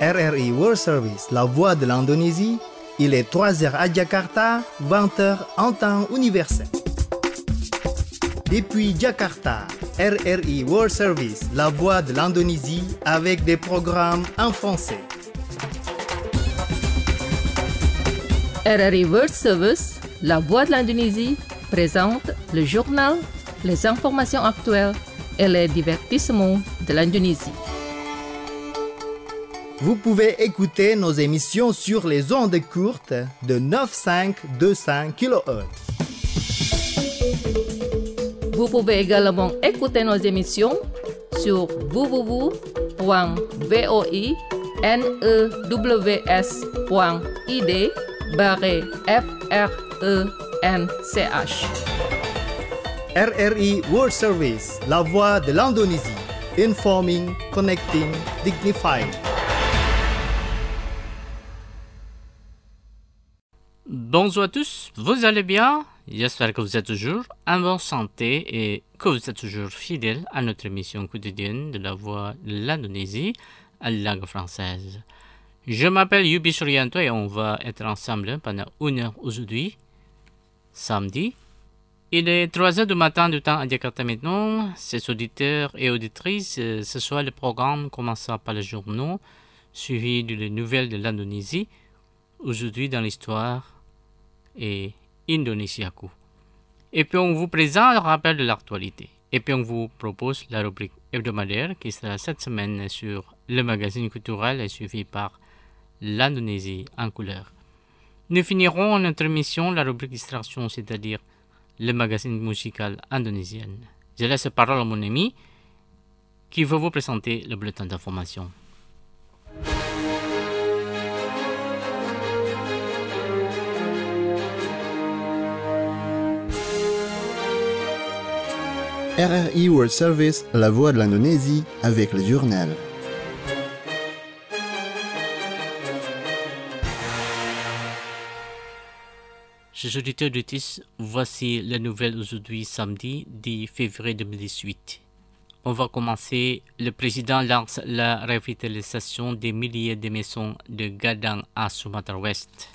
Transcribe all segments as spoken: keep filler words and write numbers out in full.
R R I World Service, la voix de l'Indonésie. Il est trois heures à Jakarta, vingt heures en temps universel. Depuis Jakarta, R R I World Service, la voix de l'Indonésie, avec des programmes en français. R R I World Service, la voix de l'Indonésie, présente le journal, les informations actuelles et les divertissements de l'Indonésie. Vous pouvez écouter nos émissions sur les ondes courtes de neuf cinq deux cinq kilohertz. Vous pouvez également écouter nos émissions sur w w w point voinews point id barre f r e n c h. R R I World Service, la voix de l'Indonésie. Informing, connecting, dignified. Bonjour à tous, vous allez bien? J'espère que vous êtes toujours en bonne santé et que vous êtes toujours fidèles à notre émission quotidienne de la voix de l'Indonésie à la langue française. Je m'appelle Yubi Suryanto et on va être ensemble pendant une heure aujourd'hui, samedi. Il est trois heures du matin du temps à Jakarta maintenant. Ses auditeurs et auditrices, ce soir le programme commencera par le journaux, suivi des nouvelles de l'Indonésie. Aujourd'hui dans l'histoire et Indonesiaku. Et puis on vous présente le rappel de l'actualité. Et puis on vous propose la rubrique hebdomadaire qui sera cette semaine sur le magazine culturel et suivi par l'Indonésie en couleur. Nous finirons notre émission la rubrique distraction, c'est-à-dire le magazine musical indonésien. Je laisse la parole à mon ami qui va vous présenter le bulletin d'information. R R I World Service, la voix de l'Indonésie, avec le journal. Chers auditeurs de T I S, voici les nouvelles aujourd'hui samedi dix février deux mille dix-huit. On va commencer. Le président lance la revitalisation des milliers de maisons de Gadang à Sumatra Ouest.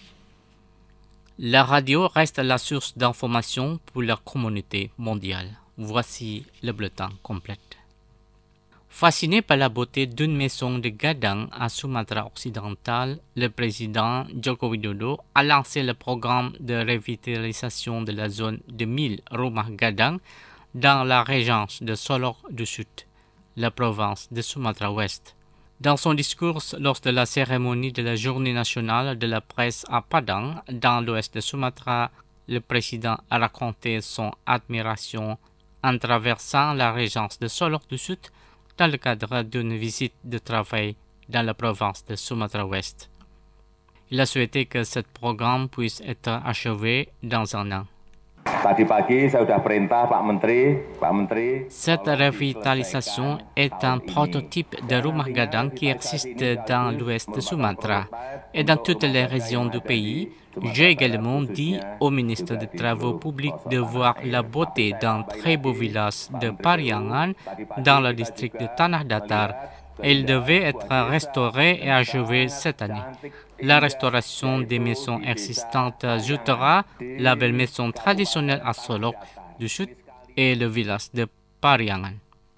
La radio reste la source d'information pour la communauté mondiale. Voici le bulletin complet. Fasciné par la beauté d'une maison de Gadang à Sumatra occidental, le président Joko Widodo a lancé le programme de revitalisation de la zone de mille Rumah Gadang dans la région de Solok du Sud, la province de Sumatra Ouest. Dans son discours lors de la cérémonie de la Journée nationale de la presse à Padang, dans l'ouest de Sumatra, le président a raconté son admiration en traversant la région de Solok du Sud dans le cadre d'une visite de travail dans la province de Sumatra Ouest. Il a souhaité que ce programme puisse être achevé dans un an. Tadi pagi saya sudah perintah Pak Menteri, Pak Menteri. Cette revitalisation est un prototype de Rumah Gadang qui existe dans l'ouest de Sumatra et dans toutes les régions du pays. J'ai également dit au ministre des Travaux publics de voir la beauté d'un très beau village de Pariangan dans le district de Tanah Datar. Il devait être restauré et achevé cette année. La restauration des maisons existantes ajoutera la belle maison traditionnelle à Solok du Sud et le village de Pariangan.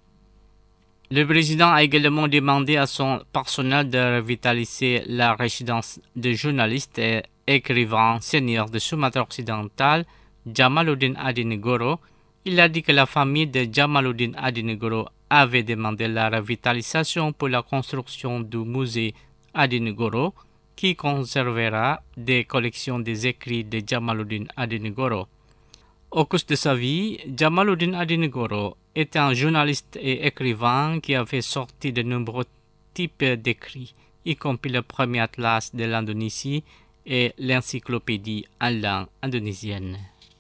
Le président a également demandé à son personnel de revitaliser la résidence de journalistes et écrivains seniors de Sumatra occidental, Jamaluddin Adinegoro. Il a dit que la famille de Jamaluddin Adinegoro avait demandé la revitalisation pour la construction du musée Adinegoro, qui conservera des collections des écrits de Jamaluddin Adinegoro. Au cours de sa vie, Jamaluddin Adinegoro était un journaliste et écrivain qui avait sorti de nombreux types d'écrits, y compris le premier atlas de l'Indonésie et l'encyclopédie en langue indonésienne.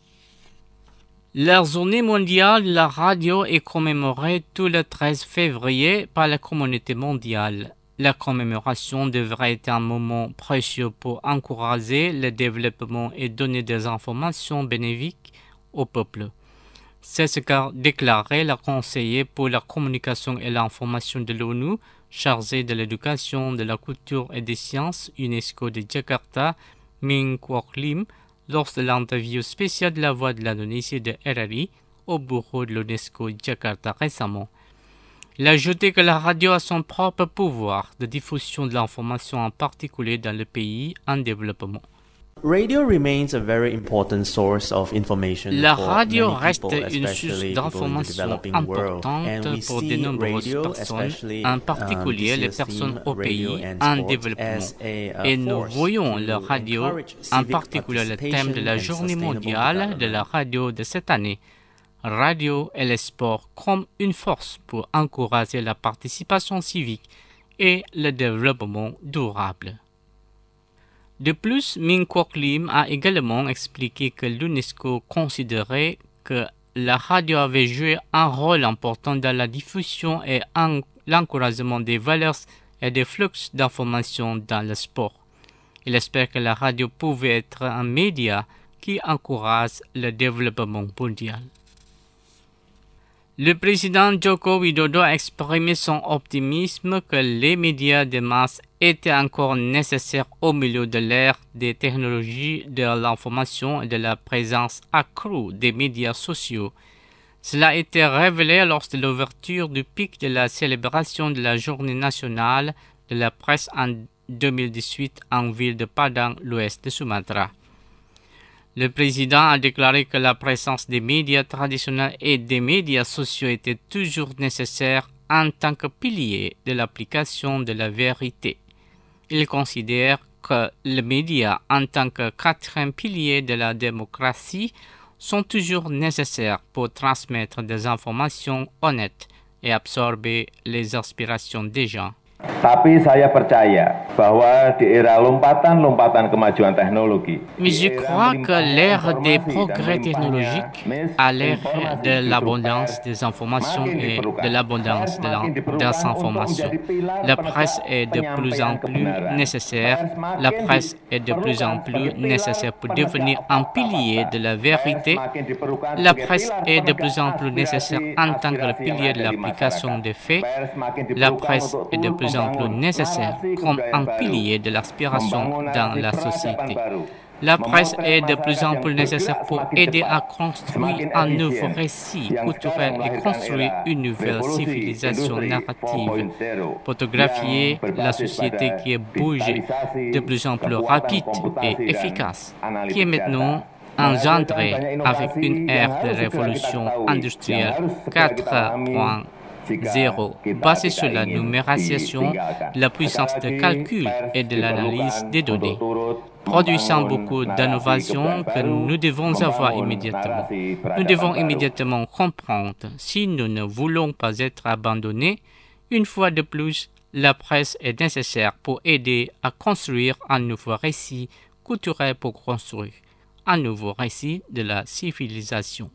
La journée mondiale de la radio est commémorée tout le treize février par la communauté mondiale. La commémoration devrait être un moment précieux pour encourager le développement et donner des informations bénéfiques au peuple. C'est ce qu'a déclaré la conseillère pour la communication et l'information de l'ONU, chargé de l'éducation, de la culture et des sciences UNESCO de Jakarta, Min Kwok Lim, lors de l'interview spéciale de la Voix de l'Indonésie de R R I au bureau de l'UNESCO Jakarta récemment. Il a ajouté que la radio a son propre pouvoir de diffusion de l'information, en particulier dans les pays en développement. Radio remains a very important source of information La for radio many reste people, une source especially people in the d'information developing world. importante And we pour de see nombreuses radio, personnes, especially, en um, particulier this les year's personnes theme, au radio pays and en sports, développement. as a, uh, Et nous force voyons to la radio, encourage en civic particulier le thème de la participation and journée sustainable mondiale de la development. radio de cette année. Radio et le sport comme une force pour encourager la participation civique et le développement durable. De plus, Min Kwok Lim a également expliqué que l'UNESCO considérait que la radio avait joué un rôle important dans la diffusion et en l'encouragement des valeurs et des flux d'informations dans le sport. Il espère que la radio pouvait être un média qui encourage le développement mondial. Le président Joko Widodo a exprimé son optimisme que les médias de masse étaient encore nécessaires au milieu de l'ère des technologies de l'information et de la présence accrue des médias sociaux. Cela a été révélé lors de l'ouverture du pic de la célébration de la Journée nationale de la presse en deux mille dix-huit en ville de Padang, l'ouest de Sumatra. Le président a déclaré que la présence des médias traditionnels et des médias sociaux était toujours nécessaire en tant que pilier de l'application de la vérité. Il considère que les médias, en tant que quatrième pilier de la démocratie, sont toujours nécessaires pour transmettre des informations honnêtes et absorber les aspirations des gens. Tapi saya percaya bahwa di era lompatan-lompatan kemajuan teknologi, Mais je crois que l'ère des progrès technologiques, à l'ère de l'abondance des informations et de l'abondance de des informations, la presse est de plus en plus nécessaire. La presse est de plus en plus nécessaire pour devenir un pilier de la vérité. La presse est de plus en plus nécessaire en tant que pilier de l'application des faits. La presse est de plus en plus nécessaire comme un pilier de l'aspiration dans la société. La presse est de plus en plus nécessaire pour aider à construire un nouveau récit culturel et construire une nouvelle civilisation narrative. Photographier la société qui bouge de plus en plus rapide et efficace, qui est maintenant engendrée avec une ère de révolution industrielle quatre point zéro, basée sur la numérisation, la puissance de calcul et de l'analyse des données, produisant beaucoup d'innovations que nous devons avoir immédiatement. Nous devons immédiatement comprendre si nous ne voulons pas être abandonnés. Une fois de plus, la presse est nécessaire pour aider à construire un nouveau récit culturel pour construire un nouveau récit de la civilisation.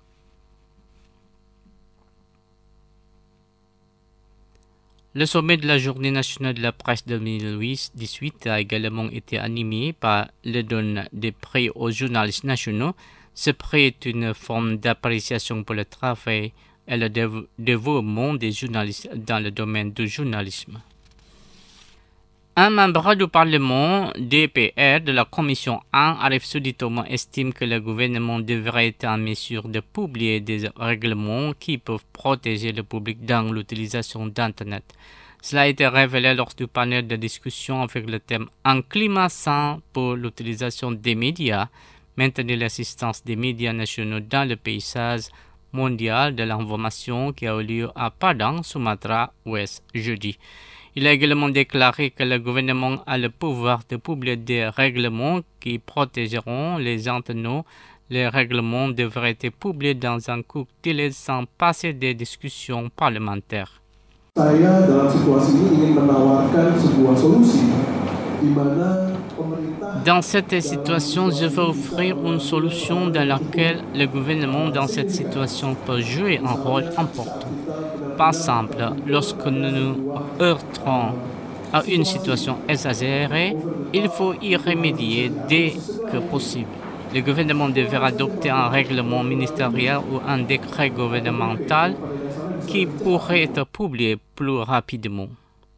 Le sommet de la Journée nationale de la presse deux mille dix-huit a également été animé par le don des prix aux journalistes nationaux. Ce prix est une forme d'appréciation pour le travail et le dévouement des journalistes dans le domaine du journalisme. Un membre du Parlement D P R de la Commission un, Arif Suditomo, estime que le gouvernement devrait être en mesure de publier des règlements qui peuvent protéger le public dans l'utilisation d'Internet. Cela a été révélé lors du panel de discussion avec le thème « Un climat sain pour l'utilisation des médias, maintenir l'assistance des médias nationaux dans le paysage mondial de l'information » qui a eu lieu à Padang, Sumatra Ouest, jeudi. Il a également déclaré que le gouvernement a le pouvoir de publier des règlements qui protégeront les internautes. Les règlements devraient être publiés dans un court délai sans passer des discussions parlementaires. Saya dalam situasi ini ingin menawarkan sebuah solusi di mana pemerintah. Dans cette situation, je veux offrir une solution dans laquelle le gouvernement dans cette situation peut jouer un rôle important. Par exemple, lorsque nous nous heurtons à une situation exagérée, il faut y remédier dès que possible. Le gouvernement devrait adopter un règlement ministériel ou un décret gouvernemental qui pourrait être publié plus rapidement.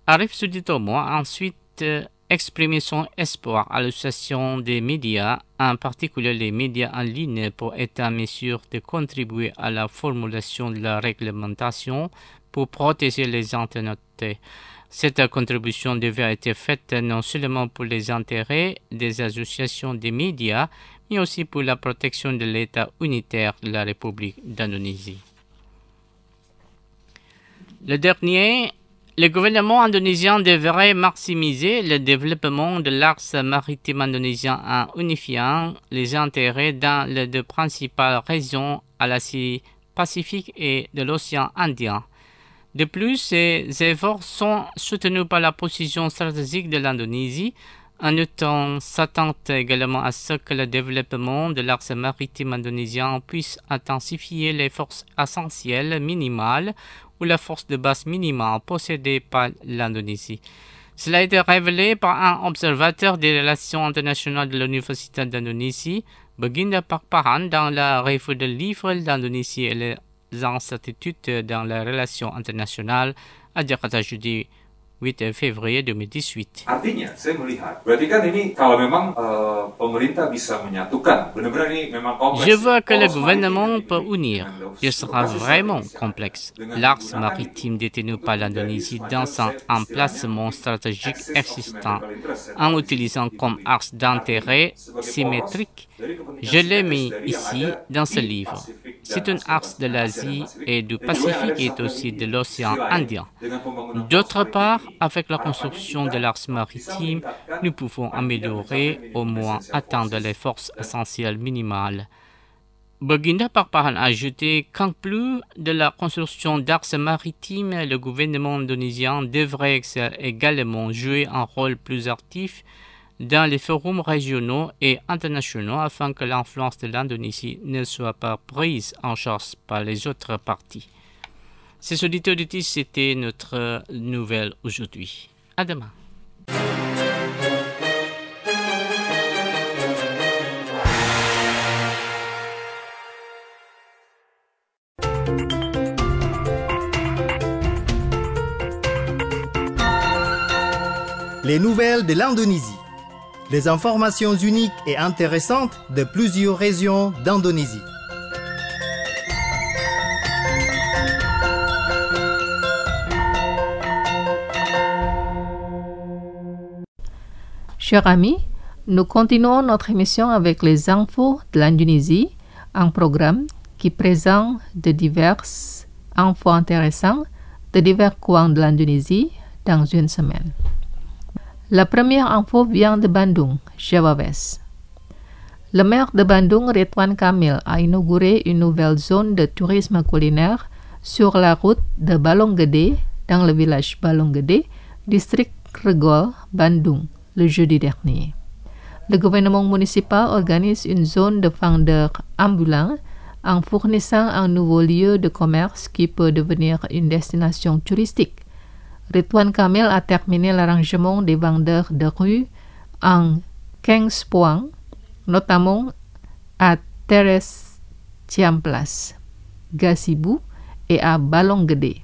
Arif Suditomo a ensuite euh, exprimé son espoir à l'association des médias, en particulier les médias en ligne, pour être en mesure de contribuer à la formulation de la réglementation pour protéger les internautes. Cette contribution devait être faite non seulement pour les intérêts des associations des médias, mais aussi pour la protection de l'État unitaire de la République d'Indonésie. Le dernier, le gouvernement indonésien devrait maximiser le développement de l'axe maritime indonésien en unifiant les intérêts dans les deux principales régions à l'Asie Pacifique et de l'océan Indien. De plus, ces efforts sont soutenus par la position stratégique de l'Indonésie, en outre s'attend également à ce que le développement de l'axe maritime indonésien puisse intensifier les forces essentielles minimales ou la force de base minimale possédée par l'Indonésie. Cela a été révélé par un observateur des relations internationales de l'Université d'Indonésie, Baginda Pakpahan, dans la revue de livres l'Indonésie et les incertitudes dans les relations internationales à Jakarta jeudi huit février deux mille dix-huit. Artinya, saya melihat, berarti kan ini kalau memang uh, pemerintah bisa menyatukan, benar-benar ini memang kompleks. Je vois que le gouvernement peut unir. Ce sera vraiment complexe. L'axe maritime détenu par l'Indonésie dans un emplacement stratégique existant, en utilisant comme axe d'intérêt symétrique, je l'ai mis ici dans ce livre. C'est un axe de l'Asie et du Pacifique et aussi de l'océan Indien. D'autre part, avec la construction de l'axe maritime, nous pouvons améliorer, au moins atteindre les forces essentielles minimales. Baginda Pakpahan a ajouté qu'en plus de la construction d'axes maritimes, le gouvernement indonésien devrait également jouer un rôle plus actif dans les forums régionaux et internationaux afin que l'influence de l'Indonésie ne soit pas prise en charge par les autres parties. Ces auditeurs de c'était notre nouvelle aujourd'hui. À demain. Les nouvelles de l'Indonésie. Des informations uniques et intéressantes de plusieurs régions d'Indonésie. Chers amis, nous continuons notre émission avec les infos de l'Indonésie, un programme qui présente de diverses infos intéressantes de divers coins de l'Indonésie dans une semaine. La première info vient de Bandung, Java West. Le maire de Bandung, Ridwan Kamil, a inauguré une nouvelle zone de tourisme culinaire sur la route de Balonggede dans le village Balonggede, district Regol, Bandung, le jeudi dernier. Le gouvernement municipal organise une zone de vendeurs ambulants en fournissant un nouveau lieu de commerce qui peut devenir une destination touristique. Ridwan Kamil a terminé l'arrangement des vendeurs de rue en quinze points, notamment à Teres Ciamplas, Gazebo et à Balonggede.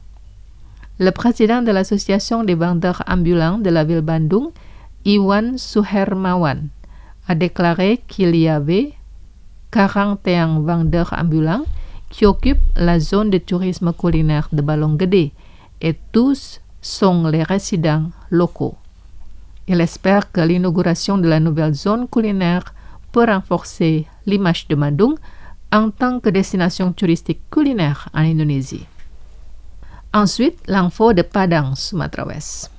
Le président de l'association des vendeurs ambulants de la ville Bandung, Iwan Suhermawan, a déclaré qu'il y avait quarante et un vendeurs ambulants qui occupent la zone de tourisme culinaire de Balonggede et tous sont les résidents locaux. Il espère que l'inauguration de la nouvelle zone culinaire peut renforcer l'image de Bandung en tant que destination touristique culinaire en Indonésie. Ensuite, l'info de Padang, Sumatra West.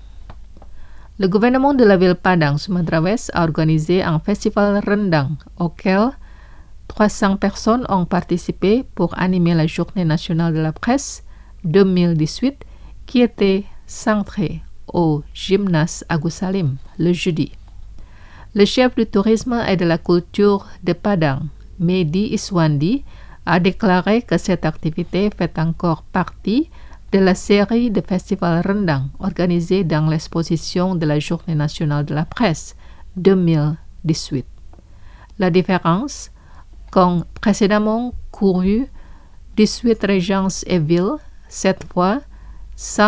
Le gouvernement de la ville Padang, Sumatra West a organisé un festival rendang auquel trois cents personnes ont participé pour animer la journée nationale de la presse deux mille dix-huit qui était centrée au gymnase Agus Salim le jeudi. Le chef du tourisme et de la culture de Padang, Mehdi Iswandi, a déclaré que cette activité fait encore partie de la série de festivals rendang organisés dans l'exposition de la Journée nationale de la presse deux mille dix-huit. La différence, qu'ont précédemment couru dix-huit régences et villes, cette fois cent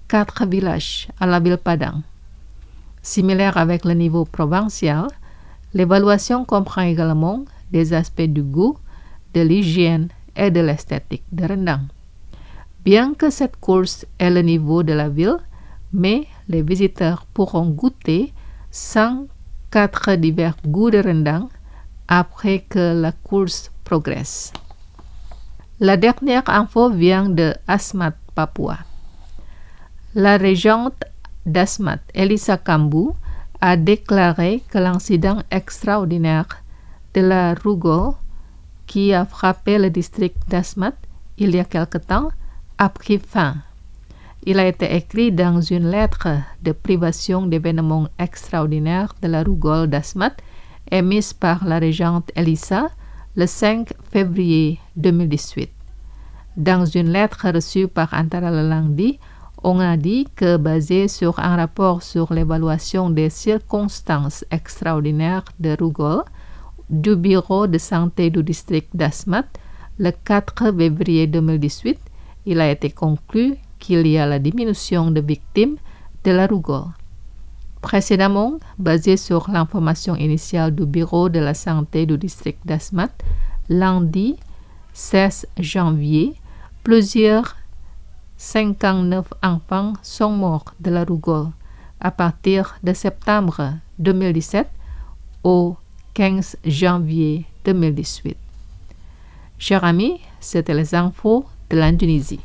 quatre villages à la ville Padang. Similaire avec le niveau provincial, l'évaluation comprend également des aspects du goût, de l'hygiène et de l'esthétique de Rendang. Bien que cette course ait le niveau de la ville, mais les visiteurs pourront goûter cent quatre divers goûts de Rendang après que la course progresse. La dernière info vient de Asmat, Papua. La régente d'Asmat, Elisa Kambu, a déclaré que l'incident extraordinaire de la rougeole qui a frappé le district d'Asmat il y a quelque temps a pris fin. Il a été écrit dans une lettre de privation d'événements extraordinaires de la rougeole d'Asmat émise par la régente Elisa le cinq février deux mille dix-huit. Dans une lettre reçue par Antara Lelangdi, on a dit que basé sur un rapport sur l'évaluation des circonstances extraordinaires de rougeole du bureau de santé du district d'Asmat, le quatre février deux mille dix-huit, il a été conclu qu'il y a la diminution de victimes de la rougeole. Précédemment, basé sur l'information initiale du bureau de la santé du district d'Asmat, lundi seize janvier, plusieurs cinquante-neuf enfants sont morts de la rougeole à partir de septembre deux mille dix-sept au quinze janvier deux mille dix-huit. Chers amis, c'était les infos de l'Indonésie.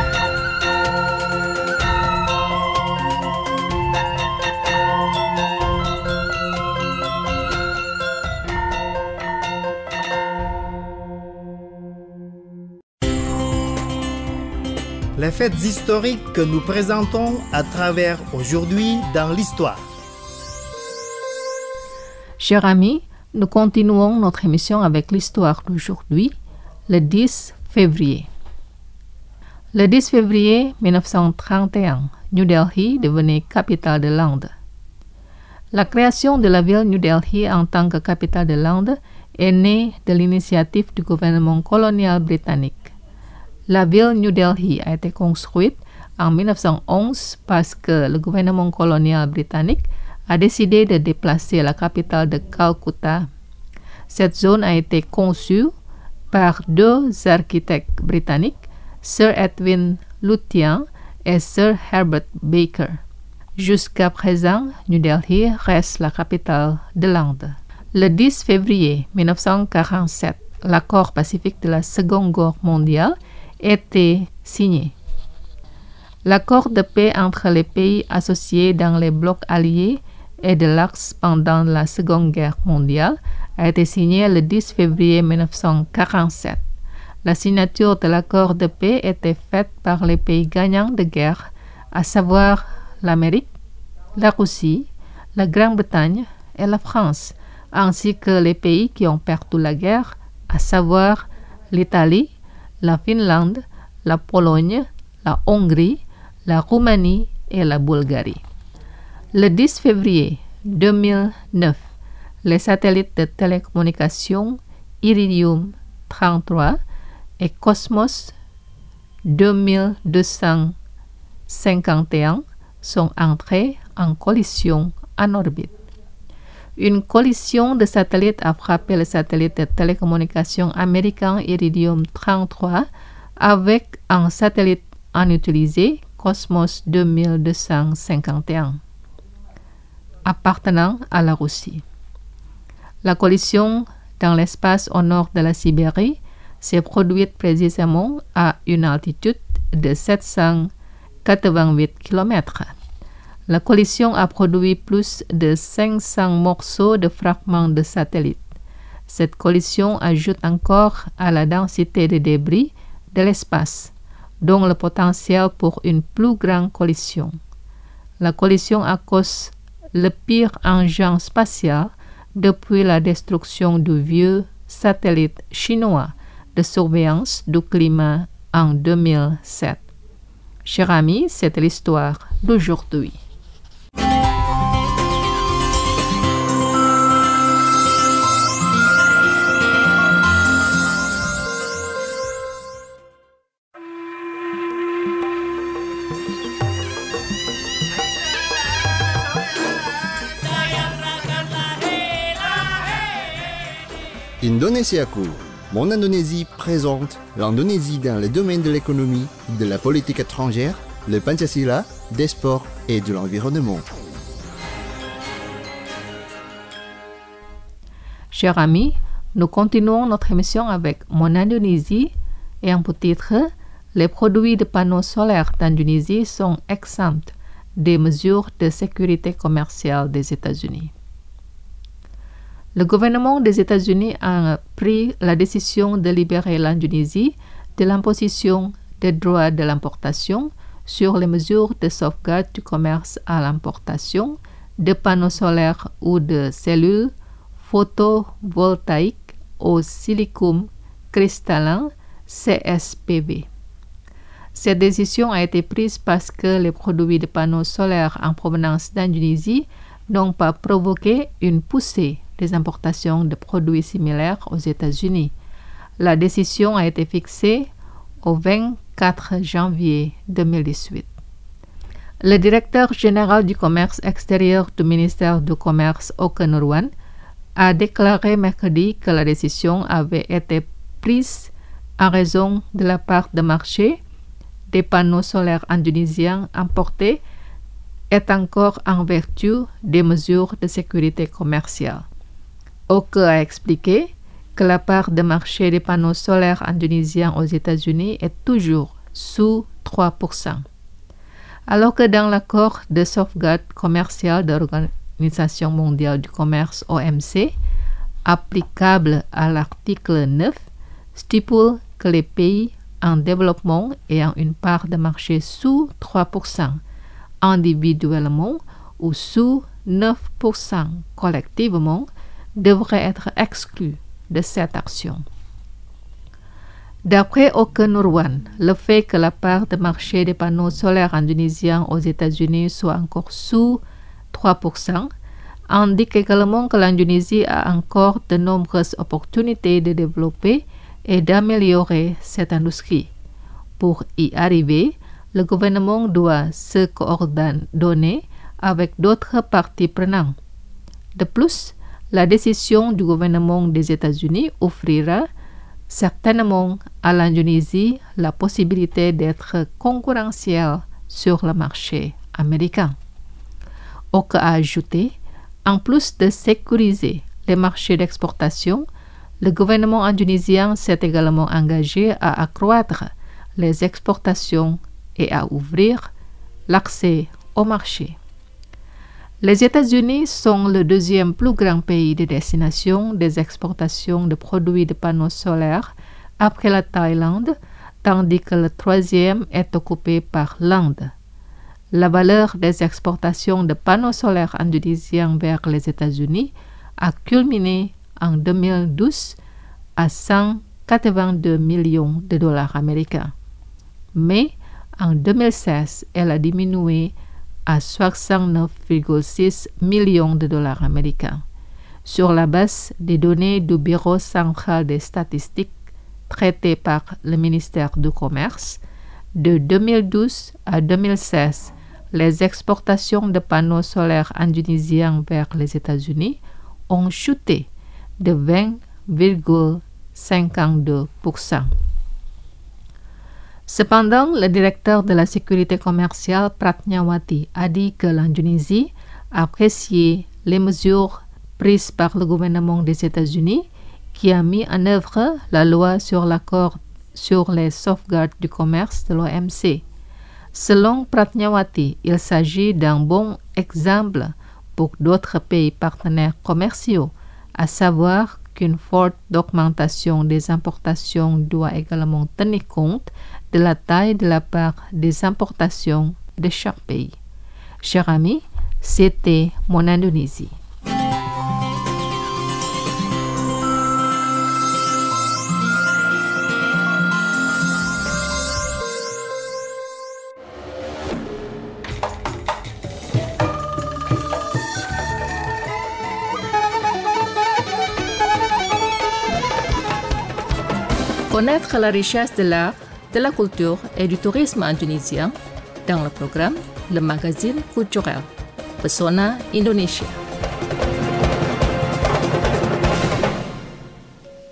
Les faits historiques que nous présentons à travers aujourd'hui dans l'histoire. Chers amis, nous continuons notre émission avec l'histoire d'aujourd'hui, le dix février. Le dix février mille neuf cent trente et un, New Delhi devenait capitale de l'Inde. La création de la ville New Delhi en tant que capitale de l'Inde est née de l'initiative du gouvernement colonial britannique. La ville New Delhi a été construite en mille neuf cent onze parce que le gouvernement colonial britannique a décidé de déplacer la capitale de Calcutta. Cette zone a été conçue par deux architectes britanniques, Sir Edwin Lutyens et Sir Herbert Baker. Jusqu'à présent, New Delhi reste la capitale de l'Inde. Le dix février mille neuf cent quarante-sept, l'accord pacifique de la Seconde Guerre mondiale était signé. L'accord de paix entre les pays associés dans les blocs alliés et de l'Axe pendant la Seconde Guerre mondiale a été signé le dix février mille neuf cent quarante-sept. La signature de l'accord de paix était faite par les pays gagnants de guerre, à savoir l'Amérique, la Russie, la Grande-Bretagne et la France, ainsi que les pays qui ont perdu la guerre, à savoir l'Italie, la Finlande, la Pologne, la Hongrie, la Roumanie et la Bulgarie. Le dix février deux mille neuf, les satellites de télécommunications Iridium trente-trois et Cosmos deux mille deux cent cinquante et un sont entrés en collision en orbite. Une collision de satellites a frappé le satellite de télécommunications américain Iridium trente-trois avec un satellite inutilisé Cosmos deux mille deux cent cinquante et un, appartenant à la Russie. La collision dans l'espace au nord de la Sibérie s'est produite précisément à une altitude de sept cent quatre-vingt-huit kilomètres. La collision a produit plus de cinq cents morceaux de fragments de satellites. Cette collision ajoute encore à la densité de débris de l'espace, dont le potentiel pour une plus grande collision. La collision a causé le pire engin spatial depuis la destruction du vieux satellite chinois de surveillance du climat en deux mille sept. Chers amis, c'est l'histoire d'aujourd'hui. Indonesiaku, Mon Indonésie présente l'Indonésie dans le domaine de l'économie, de la politique étrangère, le Pancasila, des sports et de l'environnement. Chers amis, nous continuons notre émission avec Mon Indonésie et un pour titre « Les produits de panneaux solaires d'Indonésie sont exempts des mesures de sécurité commerciale des États-Unis ». Le gouvernement des États-Unis a pris la décision de libérer l'Indonésie de l'imposition des droits de l'importation sur les mesures de sauvegarde du commerce à l'importation de panneaux solaires ou de cellules photovoltaïques au silicone cristallin C S P V. Cette décision a été prise parce que les produits de panneaux solaires en provenance d'Indonésie n'ont pas provoqué une poussée des importations de produits similaires aux États-Unis. La décision a été fixée au vingt-quatre janvier deux mille dix-huit. Le directeur général du commerce extérieur du ministère du Commerce, Oke Nurwan, a déclaré mercredi que la décision avait été prise en raison de la part de marché des panneaux solaires indonésiens importés est encore en vertu des mesures de sécurité commerciale. Oke a expliqué que la part de marché des panneaux solaires indonésiens aux États-Unis est toujours sous trois pour cent. Alors que dans l'accord de sauvegarde commerciale de l'Organisation mondiale du commerce O M C, applicable à l'article neuf, stipule que les pays en développement ayant une part de marché sous trois pour cent individuellement ou sous neuf pour cent collectivement devraient être exclus de cette action. D'après Oke Nurwan, le fait que la part de marché des panneaux solaires indonésiens aux États-Unis soit encore sous trois pour cent indique également que l'Indonésie a encore de nombreuses opportunités de développer et d'améliorer cette industrie. Pour y arriver, le gouvernement doit se coordonner avec d'autres parties prenantes. De plus, la décision du gouvernement des États-Unis offrira certainement à l'Indonésie la possibilité d'être concurrentielle sur le marché américain. Oke a ajouté, en plus de sécuriser les marchés d'exportation, le gouvernement indonésien s'est également engagé à accroître les exportations et à ouvrir l'accès au marché. Les États-Unis sont le deuxième plus grand pays de destination des exportations de produits de panneaux solaires après la Thaïlande, tandis que le troisième est occupé par l'Inde. La valeur des exportations de panneaux solaires indonésiens vers les États-Unis a culminé en deux mille douze à cent quatre-vingt-deux millions de dollars américains. Mais en deux mille seize, elle a diminué à soixante-neuf virgule six millions de dollars américains. Sur la base des données du Bureau central des statistiques traitées par le ministère du Commerce, de deux mille douze à deux mille seize, les exportations de panneaux solaires indonésiens vers les États-Unis ont chuté de vingt virgule cinquante-deux pour cent. Cependant, le directeur de la sécurité commerciale Pratnyawati a dit que l'Indonésie appréciait les mesures prises par le gouvernement des États-Unis qui a mis en œuvre la loi sur l'accord sur les sauvegardes du commerce de l'O M C. Selon Pratnyawati, il s'agit d'un bon exemple pour d'autres pays partenaires commerciaux, à savoir qu'une forte augmentation des importations doit également tenir compte de la taille de la part des importations de chaque pays. Chers amis, c'était Mon Indonésie. Connaître la richesse de l'art, de la culture et du tourisme indonésien dans le programme Le Magazine Culturel, Pesona Indonesia.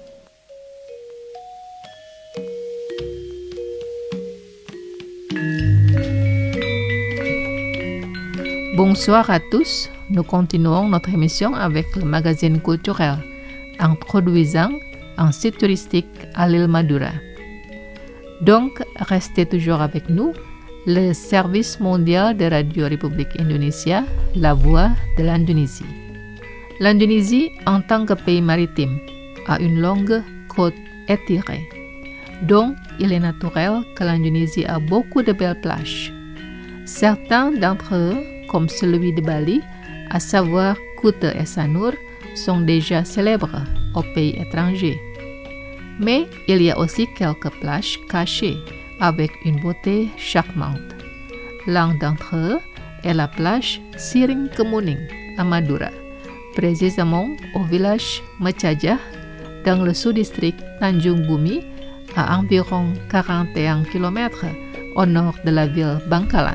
Bonsoir à tous. Nous continuons notre émission avec le magazine culturel, introduisant un site touristique à l'île Madura. Donc, restez toujours avec nous. Le service mondial de Radio République Indonésia, la voix de l'Indonésie. L'Indonésie, en tant que pays maritime, a une longue côte étirée. Donc, il est naturel que l'Indonésie a beaucoup de belles plages. Certains d'entre eux, comme celui de Bali, à savoir Kuta et Sanur, sont déjà célèbres au pays étranger. Mais il y a aussi quelques plages cachées avec une beauté charmante. L'un d'entre eux est la plage Siring Kemuning à Madura, précisément au village Machajah, dans le sous-district Tanjung Bumi, à environ quarante et un kilomètres au nord de la ville Bangkalan.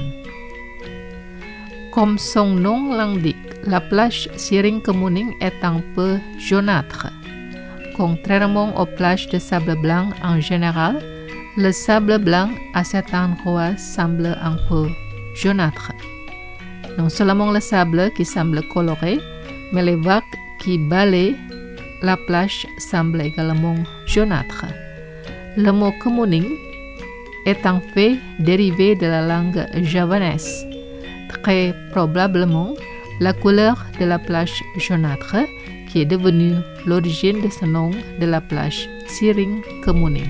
Comme son nom l'indique, la plage Siring Kemuning est un peu jaunâtre. Contrairement aux plages de sable blanc en général, le sable blanc à cet endroit semble un peu jaunâtre. Non seulement le sable qui semble coloré, mais les vagues qui balayent la plage semblent également jaunâtres. Le mot Kemuning est en fait dérivé de la langue javanaise. Très probablement, la couleur de la plage jaunâtre qui est devenue l'origine de ce nom de la plage Siring Kemuning.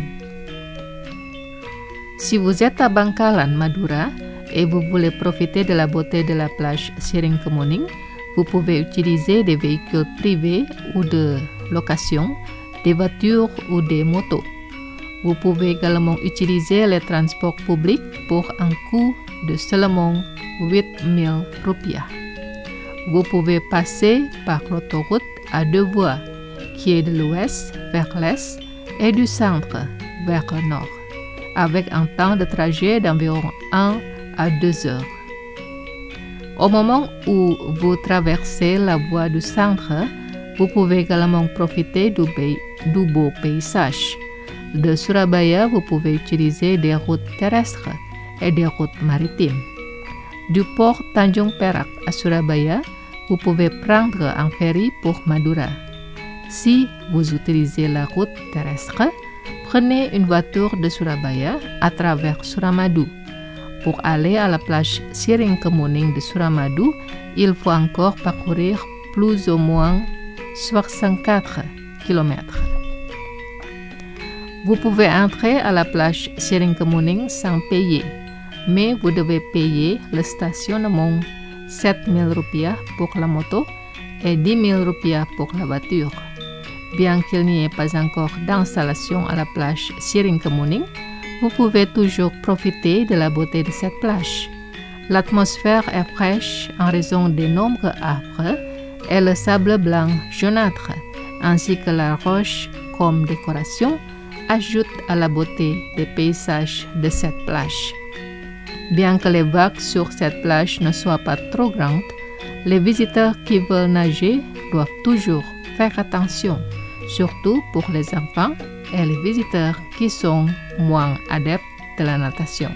Si vous êtes à Bangkalan, Madura, et vous voulez profiter de la beauté de la plage Siring Kemuning, vous pouvez utiliser des véhicules privés ou de location, des voitures ou des motos. Vous pouvez également utiliser les transports publics pour un coût de seulement huit mille rupiah. Vous pouvez passer par l'autoroute à deux voies, qui est de l'ouest vers l'est et du centre vers le nord, avec un temps de trajet d'environ un à deux heures. Au moment où vous traversez la voie du centre, vous pouvez également profiter du, be- du beau paysage. De Surabaya, vous pouvez utiliser des routes terrestres et des routes maritimes. Du port Tanjung Perak à Surabaya, vous pouvez prendre un ferry pour Madura. Si vous utilisez la route terrestre, prenez une voiture de Surabaya à travers Suramadu. Pour aller à la plage Siring Kemuning de Suramadu, il faut encore parcourir plus ou moins soixante-quatre kilomètres. Vous pouvez entrer à la plage Siring Kemuning sans payer, mais vous devez payer le stationnement sept mille rupiah pour la moto et dix mille rupiah pour la voiture. Bien qu'il n'y ait pas encore d'installation à la plage Siring Kemuning, vous pouvez toujours profiter de la beauté de cette plage. L'atmosphère est fraîche en raison des nombreux arbres et le sable blanc jaunâtre, ainsi que la roche comme décoration, ajoute à la beauté des paysages de cette plage. Bien que les vagues sur cette plage ne soient pas trop grandes, les visiteurs qui veulent nager doivent toujours faire attention, surtout pour les enfants et les visiteurs qui sont moins adeptes de la natation.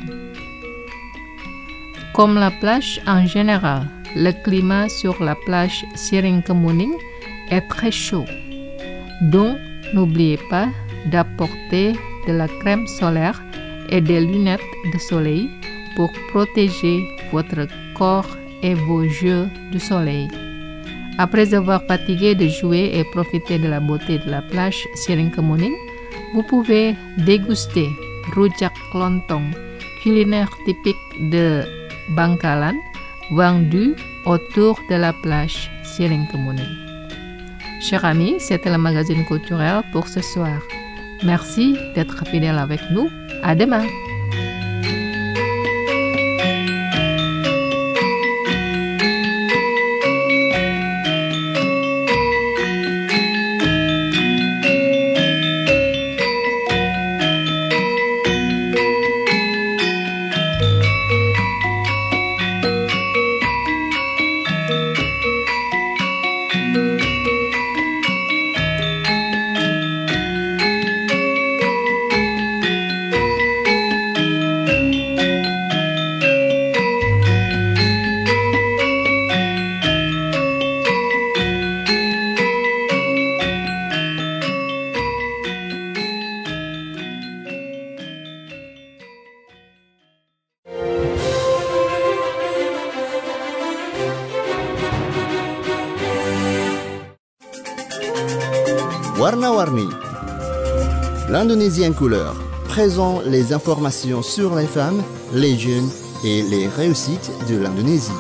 Comme la plage en général, le climat sur la plage Siring Kemuning est très chaud. Donc, n'oubliez pas d'apporter de la crème solaire et des lunettes de soleil pour protéger votre corps et vos yeux du soleil. Après avoir fatigué de jouer et profiter de la beauté de la plage Siring Kemuning, vous pouvez déguster rujak lontong, culinaire typique de Bangkalan, vendu autour de la plage Siring Kemuning. Chers amis, c'était le magazine culturel pour ce soir. Merci d'être fidèles avec nous. À demain! Warna-Warni. L'Indonésie en couleur présente les informations sur les femmes, les jeunes et les réussites de l'Indonésie.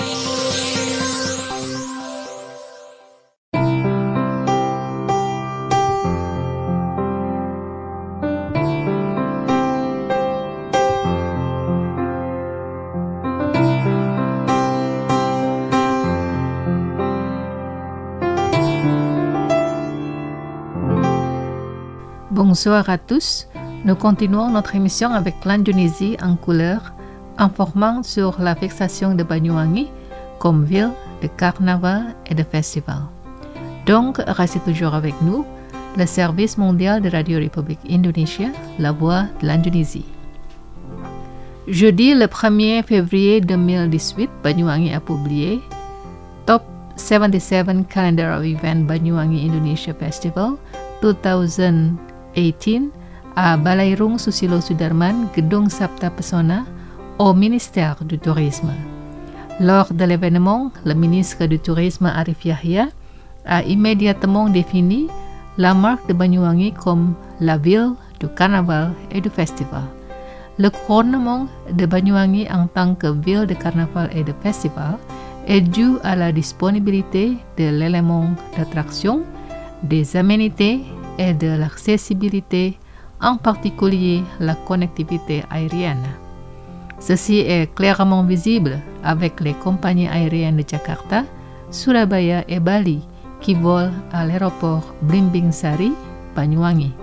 Bonsoir à tous. Nous continuons notre émission avec l'Indonésie en couleur, informant sur la fixation de Banyuwangi comme ville de carnaval et de festival. Donc, restez toujours avec nous, le service mondial de Radio République Indonésia, la voix de l'Indonésie. Jeudi le premier février deux mille dix-huit, Banyuwangi a publié Top soixante-dix-sept Calendar of Event Banyuwangi Indonesia Festival deux mille dix-huit à Balairung Susilo Sudarman, Gedung Sabta Pesona, au ministère du Tourisme. Lors de l'événement, le ministre du Tourisme Arif Yahya a immédiatement défini la marque de Banyuwangi comme la ville du carnaval et du festival. Le couronnement de Banyuwangi en tant que ville de carnaval et de festival est dû à la disponibilité de l'élément d'attraction, des aménités et de l'accessibilité, en particulier la connectivité aérienne. Ceci est clairement visible avec les compagnies aériennes de Jakarta, Surabaya et Bali qui volent à l'aéroport Blimbing Sari, Banyuwangi.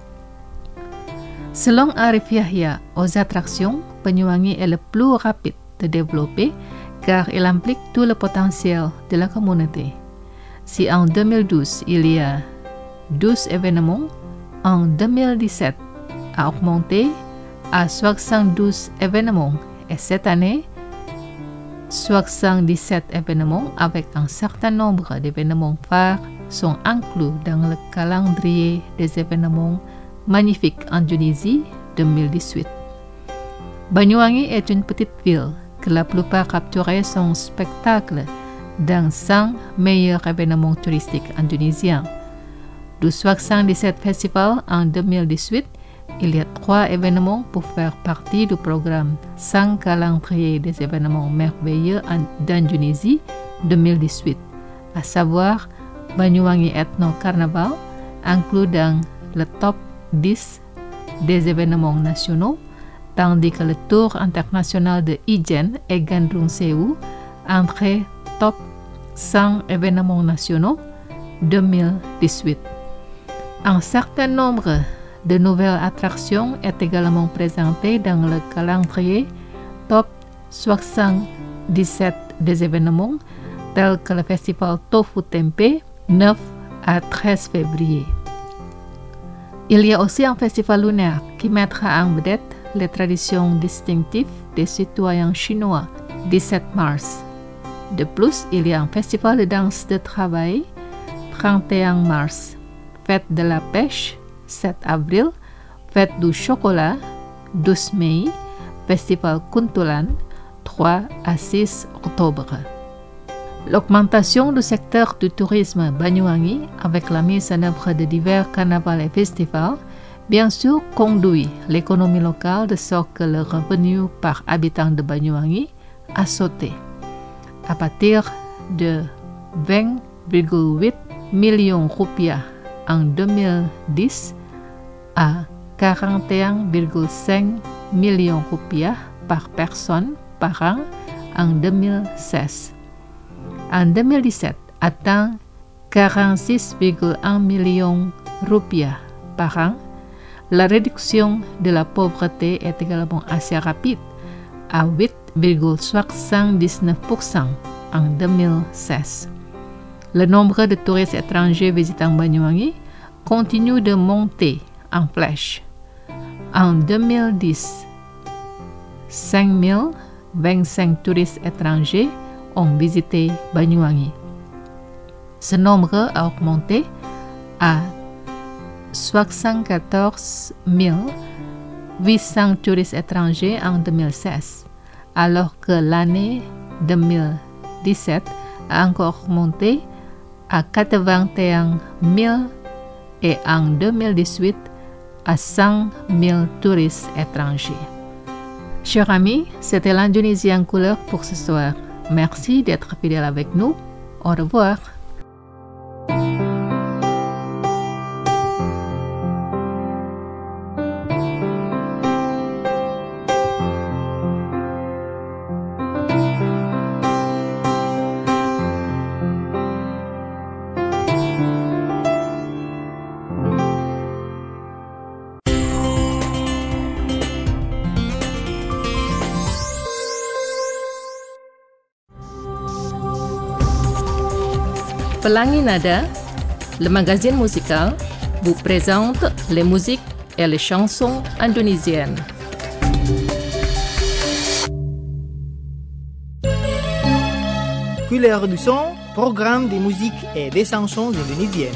Selon Arif Yahya, aux attractions, Banyuwangi est le plus rapide de développer car il implique tout le potentiel de la communauté. Si en deux mille douze, il y a douze événements, en deux mille dix-sept a augmenté à soixante-douze événements et cette année, soixante-dix-sept événements avec un certain nombre d'événements phares sont inclus dans le calendrier des événements magnifiques en Indonésie deux mille dix-huit. Banyuwangi est une petite ville que la plupart capturaient son spectacle dans cinq meilleurs événements touristiques indonésiens. Du soixante-dix-sept festivals en deux mille dix-huit, il y a trois événements pour faire partie du programme cinq calendrier des événements merveilleux d'Indonésie deux mille dix-huit, à savoir Banyuwangi Ethno Carnaval, inclus dans le top dix des événements nationaux, tandis que le Tour international de Ijen et Gandrung Sewu entrait top cent événements nationaux deux mille dix-huit. Un certain nombre de nouvelles attractions est également présentées dans le calendrier top soixante-dix-sept des événements, tels que le festival Tofu Tempe, neuf à treize février. Il y a aussi un festival lunaire qui mettra en vedette les traditions distinctives des citoyens chinois, dix-sept mars. De plus, il y a un festival de danse de travail, trente et un mars. Fête de la pêche, sept avril, Fête du chocolat, douze mai, Festival Kuntulan, trois à six octobre. L'augmentation du secteur du tourisme Banyuwangi avec la mise en œuvre de divers carnavals et festivals, bien sûr, conduit l'économie locale de sorte que le revenu par habitant de Banyuwangi a sauté. À partir de vingt virgule huit millions rupiah en deux mille dix à quarante et un virgule cinq millions rupiah par personne par an en deux mille seize. En deux mille dix-sept, atteint quarante-six virgule un millions rupiah par an. La réduction de la pauvreté est également assez rapide, à huit virgule soixante-dix-neuf pour cent en deux mille seize. Le nombre de touristes étrangers visitant Banyuwangi continue de monter en flèche. En deux mille dix, cinq mille vingt-cinq touristes étrangers ont visité Banyuwangi. Ce nombre a augmenté à soixante-quatorze mille huit cents touristes étrangers en deux mille seize, alors que l'année deux mille dix-sept a encore monté à quatre-vingt-et-un mille et en deux mille dix-huit à cinq mille touristes étrangers. Chers amis, c'était l'Indonésie en couleur pour ce soir. Merci d'être fidèles avec nous. Au revoir. Pelangi Nada, le magazine musical, vous présente les musiques et les chansons indonésiennes. Couleur du son, programme des musiques et des chansons indonésiennes.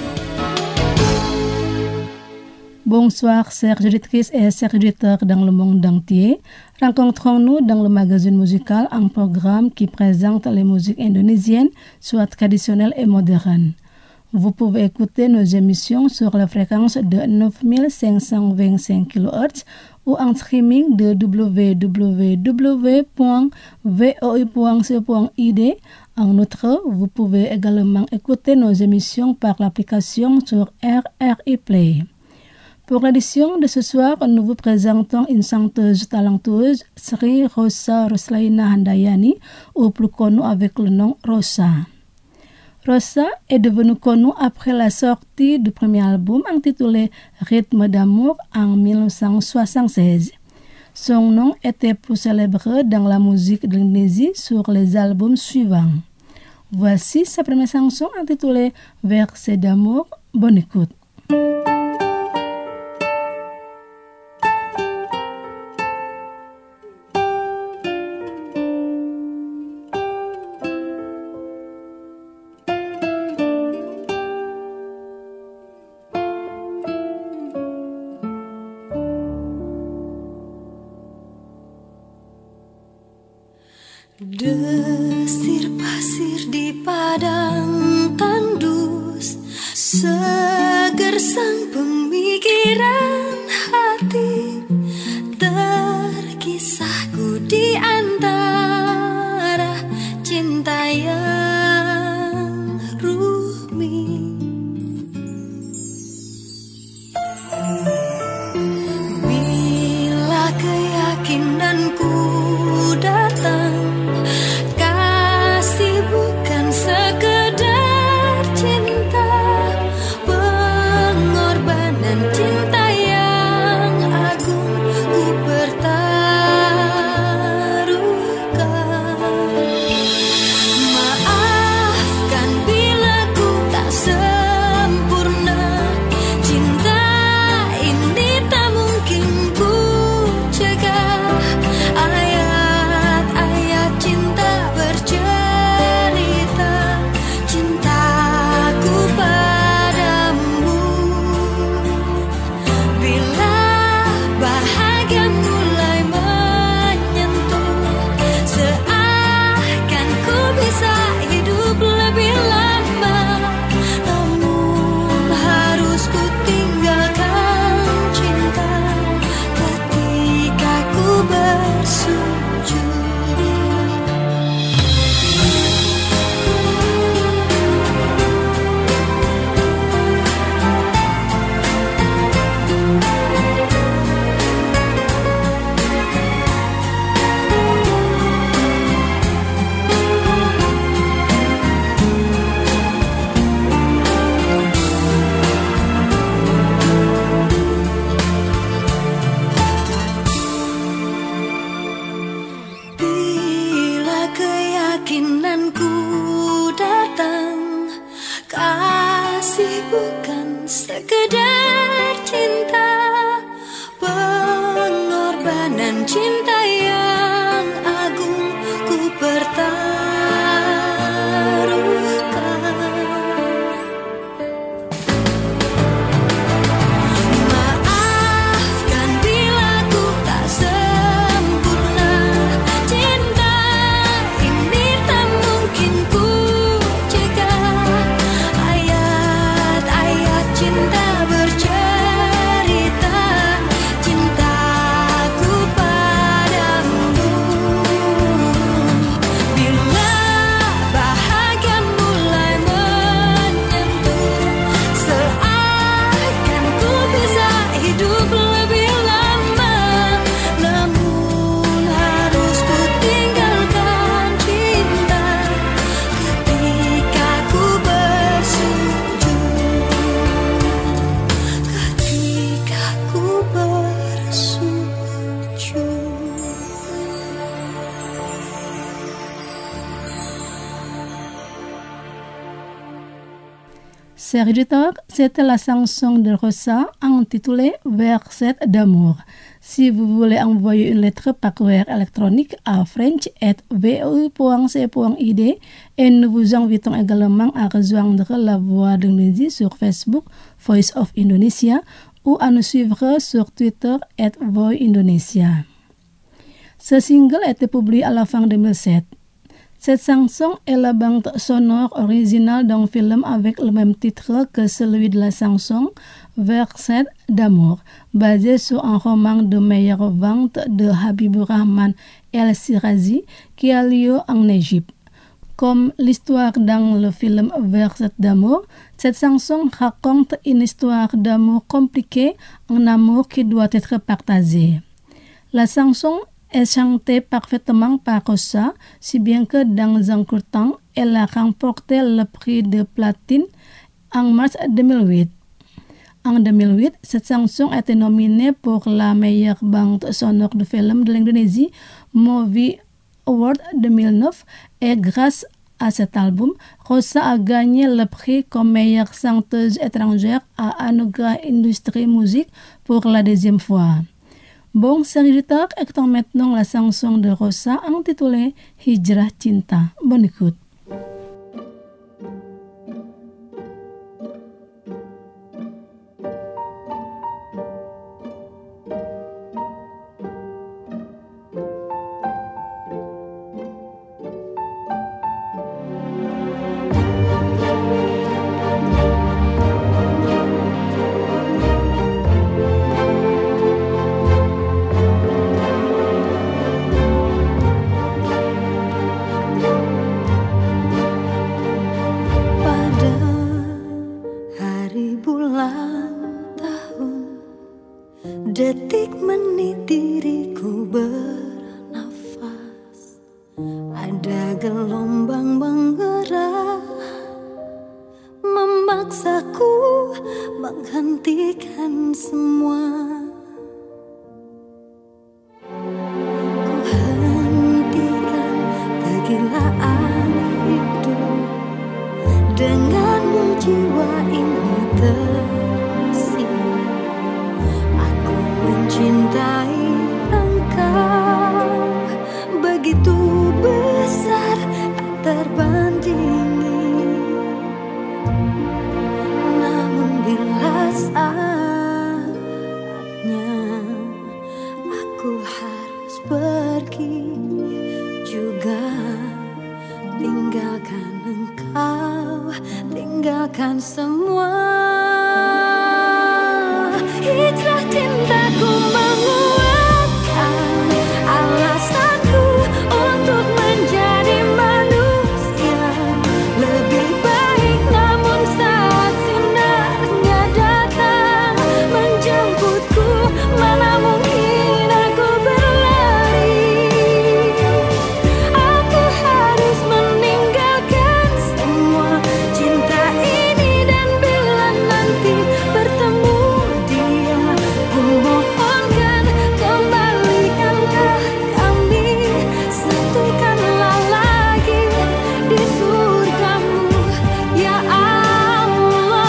Bonsoir, chers auditrices et chers auditeurs dans le monde entier. Rencontrons-nous dans le magazine musical, un programme qui présente les musiques indonésiennes, soit traditionnelles et modernes. Vous pouvez écouter nos émissions sur la fréquence de neuf mille cinq cent vingt-cinq kilohertz ou en streaming de w w w point v o i point c point i d. En outre, vous pouvez également écouter nos émissions par l'application sur R R I Play. Pour l'édition de ce soir, nous vous présentons une chanteuse talentueuse, Sri Rosa Roslaina Handayani, ou plus connue avec le nom Rosa. Rosa est devenue connue après la sortie du premier album intitulé Rythme d'amour en mille neuf cent soixante-seize. Son nom était plus célèbre dans la musique de l'Indonésie sur les albums suivants. Voici sa première chanson intitulée Verset d'amour. Bonne écoute. Desir pasir di padang tandus, seger sang pemikiran hati, terkisahku di antara cinta yang rumit. Bila keyakinanku datang, bukan sekedar cinta, pengorbanan cinta yang agung ku pertaruhkan. Maafkan bila ku tak sempurna, cinta ini tak mungkin ku cegah. Ayat-ayat cinta bercerita sekedar cinta, pengorbanan cinta yang agung ku pertaruhkan. Maafkan bila ku tak sempurna, cinta ini tak mungkin ku cegah. Ayat-ayat Serviteur, c'était la chanson de Rosa intitulée Verset d'amour. Si vous voulez envoyer une lettre par courrier électronique à french arobase v o u point c point i d et nous vous invitons également à rejoindre la Voix d'Indonésie sur Facebook, Voice of Indonesia, ou à nous suivre sur Twitter at Voice Indonesia. Ce single a été publié à la fin deux mille sept. Cette chanson est la bande sonore originale d'un film avec le même titre que celui de la chanson Verset d'amour, basé sur un roman de meilleure vente de Habibur Rahman El Shirazi qui a lieu en Égypte. Comme l'histoire dans le film Verset d'amour, cette chanson raconte une histoire d'amour compliquée, un amour qui doit être partagé. La chanson est chantée parfaitement par Rosa, si bien que dans un court temps, elle a remporté le prix de platine en mars deux mille huit. En deux mille huit, cette chanson a été nominée pour la meilleure bande sonore de film de l'Indonésie, Movie Award deux mille neuf, et grâce à cet album, Rosa a gagné le prix comme meilleure chanteuse étrangère à Anugerah Industri Music pour la deuxième fois. Bon, serviteur, écoutons maintenant la chanson de Rosa intitulée Hijrah Cinta. Bonne écoute. Detik menit diriku bernafas, ada gelombang menggerak memaksaku menghentikan semua. Ku hentikan kegilaan hidup dengan jiwa ini tersing. Aku mencintai engkau begitu besar tak terbandingi. Namun bila saatnya aku harus pergi juga, tinggalkan engkau, tinggalkan semua. Hijrah cintaku menguatkan alasanku untuk menjadi manusia lebih baik. Namun saat sinarnya datang menjemputku, mana mungkin aku berlari. Aku harus meninggalkan semua cinta ini, dan bila nanti bertemu dia, ku mohonkan kembalikanlah kami, satukanlah lagi di surgamu, ya Allah.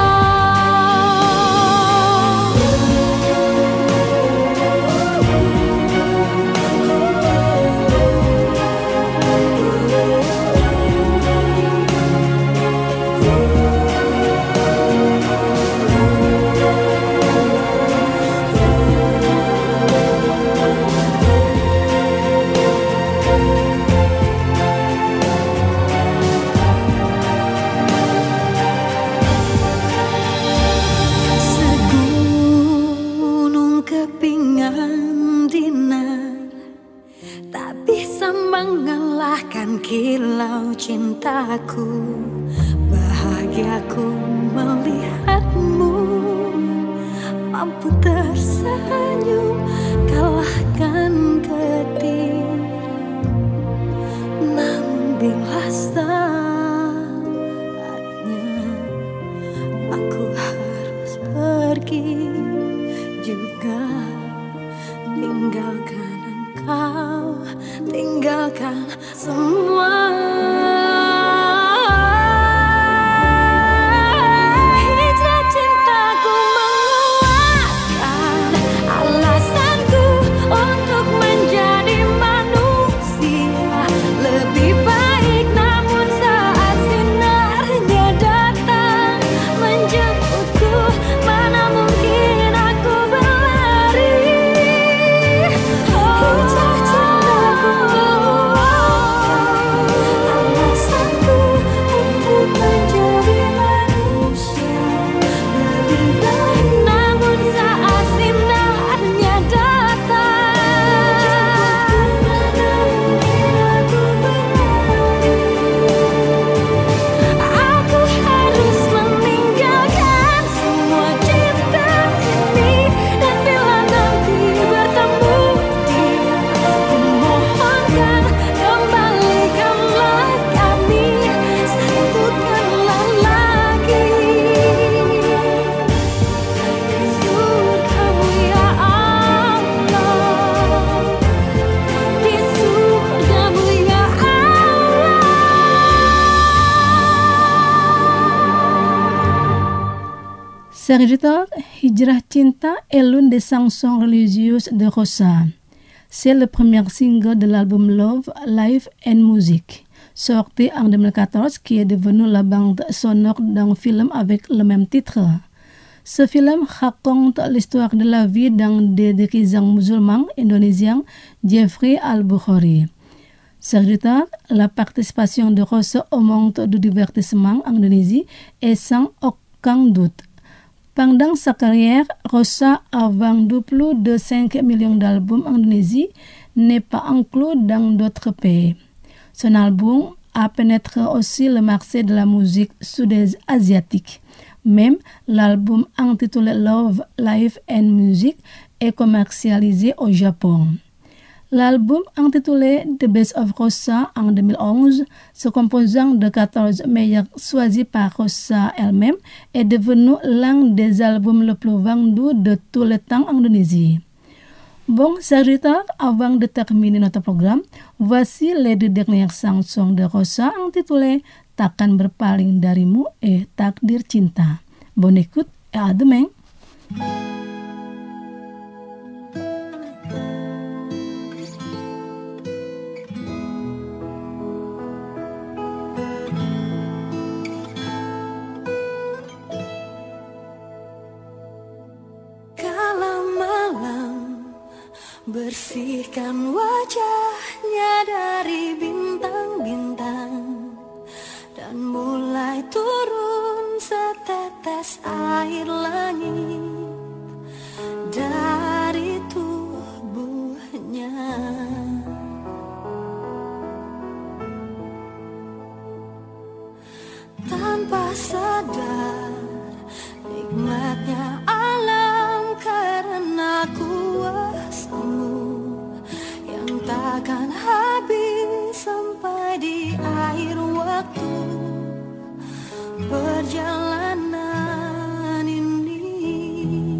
Segunung kepingan dinar tak bisa mengalahkan kilau cintaku. Bahagiaku melihatmu mampu tersenyum kalahkan getir. Namun bila saatnya aku harus pergi juga, tinggalkan engkau, tinggalkan semua. Serviteur, Hijrah Cinta est l'une des chansons religieuses de Rosa. C'est le premier single de l'album Love, Life and Music, sorti en deux mille quatorze, qui est devenu la bande sonore d'un film avec le même titre. Ce film raconte l'histoire de la vie d'un des dirigeants musulmans indonésiens, Jeffrey Al-Bukhari. Serviteur, la participation de Rosa au monde du divertissement en Indonésie est sans aucun doute. Pendant sa carrière, Rosa a vendu plus de cinq millions d'albums en Indonésie, n'est pas inclus dans d'autres pays. Son album a pénétré aussi le marché de la musique sud-asiatique. Même l'album intitulé Love, Life and Music est commercialisé au Japon. L'album intitulé The Best of Rosa en deux mille onze, se composant de quatorze meilleurs choisis par Rosa elle-même, est devenu l'un des albums les plus vendus de tous les temps en Indonésie. Bon, serviteur, avant de terminer notre programme, voici les deux dernières chansons de Rosa intitulées Takkan Berpaling Darimu et Takdir Cinta. Bonne écoute et à demain. Bersihkan wajahnya dari bintang-bintang dan mulai turun setetes air langit dari tubuhnya. Tanpa sadar nikmatnya alam karena kuasamu yang takkan habis sampai di akhir waktu perjalanan ini.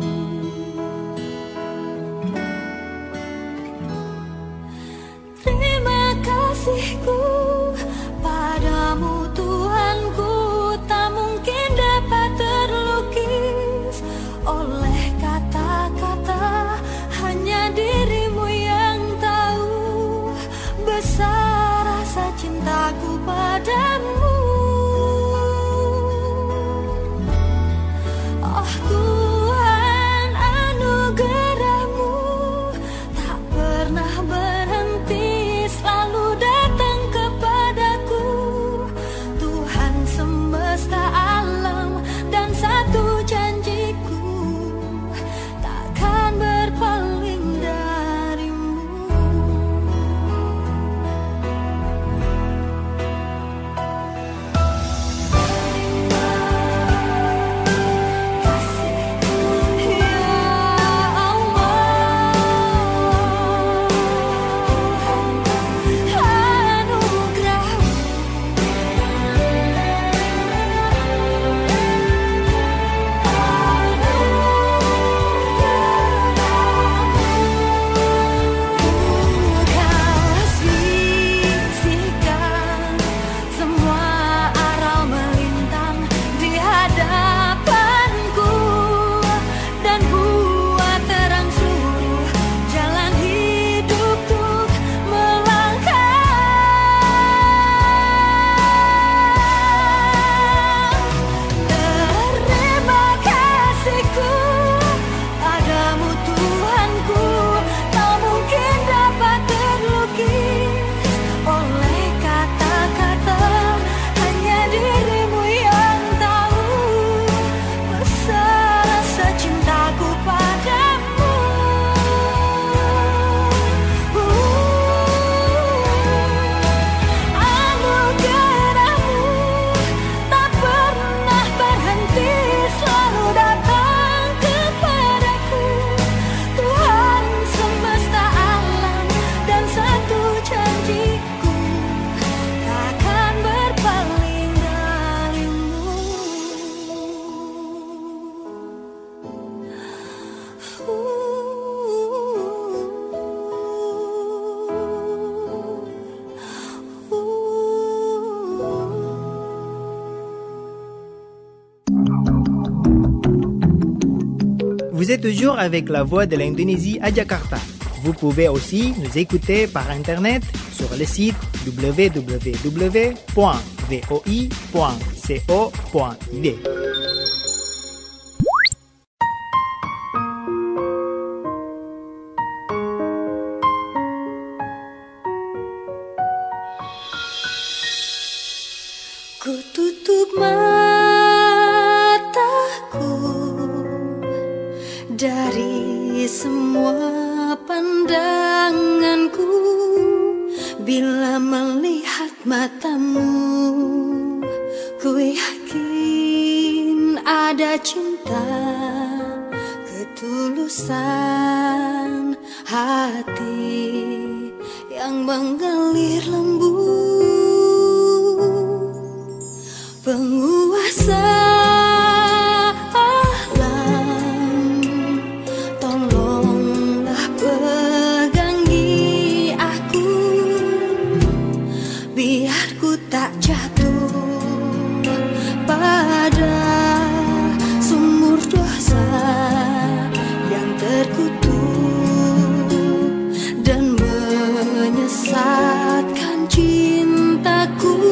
Terima kasihku padamu Tuhanku, tak mungkin dapat terlukis oleh kata-kata, hanya dirimu yang tahu besar rasa cintaku padamu. Vous êtes toujours avec la voix de l'Indonésie à Jakarta. Vous pouvez aussi nous écouter par Internet sur le site w w w point voi point co point i d. Ku tutup mataku dari semua pandanganku bila melihat matamu. Ku yakin ada cinta, ketulusan hati yang mengalir lembut. Penguasa alam, tolonglah pegangi aku, biar ku tak jatuh pada sumur dosa yang terkutuk dan menyesatkan cintaku.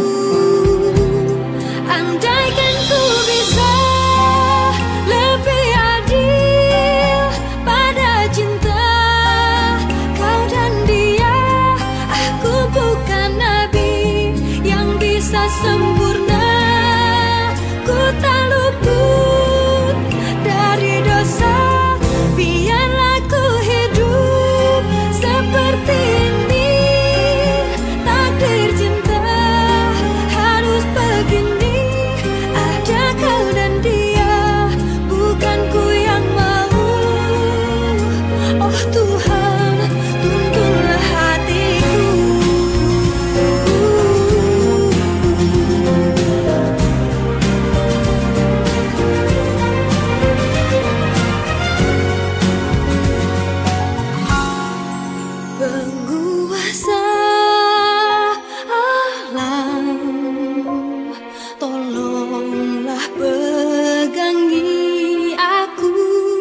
Andaikan ku bisa lebih adil pada cinta kau dan dia, aku bukan nabi yang bisa sempurna. Ku tak luput dari dosa, biarlah ku hidup seperti ini. Takdir cinta harus begini. Kau dan dia, bukan ku yang mau. Oh Tuhan, tuntunlah hatiku. Penguasa alam, tolonglah pegangi aku,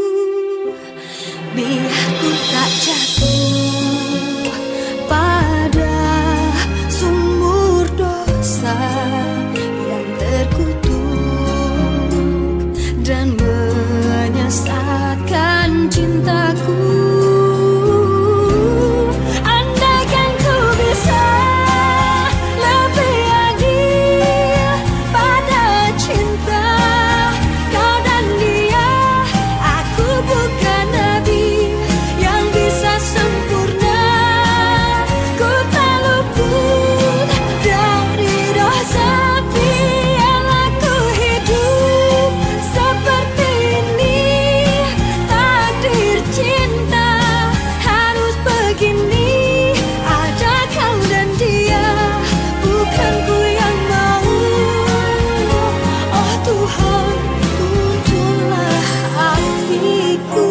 biar ku tak jatuh pada sumur dosa yang terkutuk dan menyesatkan cintaku. Andaikan ku bisa lebih adil pada cinta kau dan dia, aku bukan nabi yang bisa sempurna. Ku tak luput dari dosa, biarlah ku hidup seperti ini. Takdir cinta harus begini. Ada kau dan dia, bukan ku yang mau. Oh Tuhan, tuntunlah hatiku.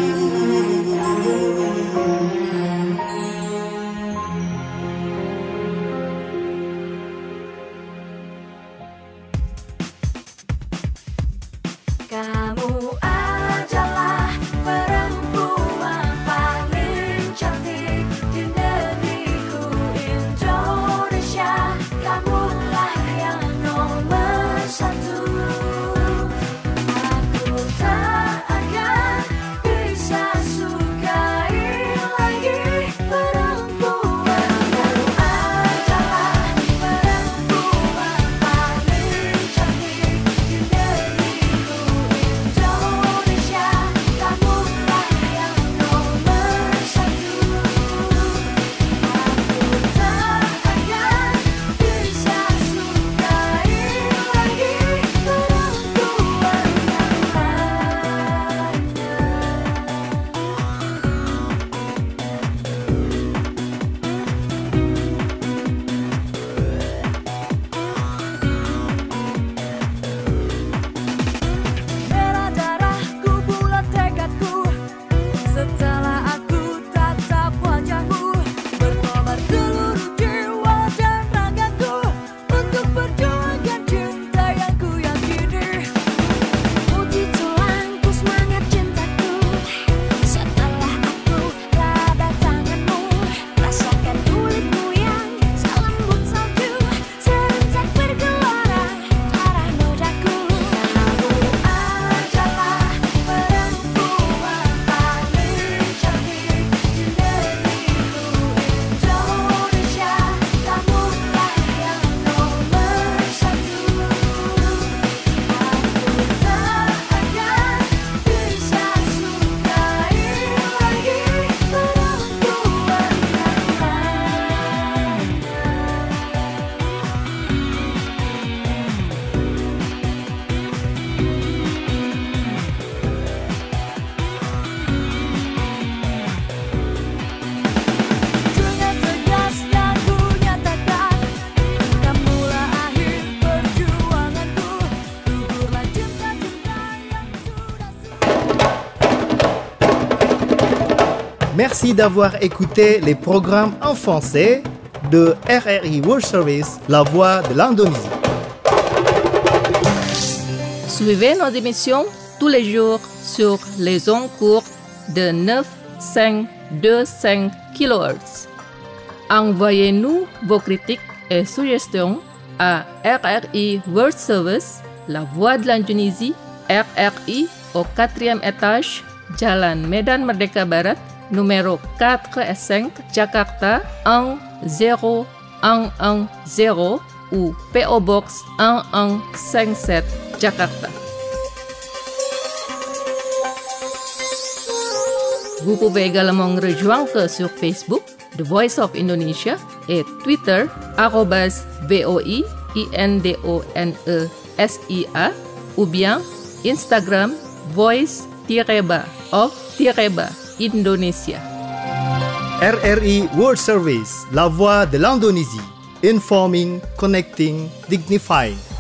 Kamu adalah perempuan paling cantik di negeriku Indonesia. Kamulah yang nomor satu. Aku tak akan bisa sukai lagi perempuan. Kamu adalah perempuan paling cantik di negeriku Merci d'avoir écouté les programmes en français de R R I World Service, la voix de l'Indonésie. Suivez nos émissions tous les jours sur les ondes courtes de neuf virgule cinq deux cinq kilohertz. Envoyez-nous vos critiques et suggestions à R R I World Service, la voix de l'Indonésie, R R I au quatrième étage, Jalan Medan Merdeka Barat, numéro quatre et cinq, Jakarta un zéro un un zéro ou P O Box un un cinq sept, Jakarta. Vous pouvez également nous rejoindre sur Facebook, The Voice of Indonesia, et Twitter, arobase V O I I N D O N E S I A, ou bien Instagram, voice-ba of-ba Indonesia. R R I World Service, la voix de l'Indonésie. Informing, connecting, dignifying.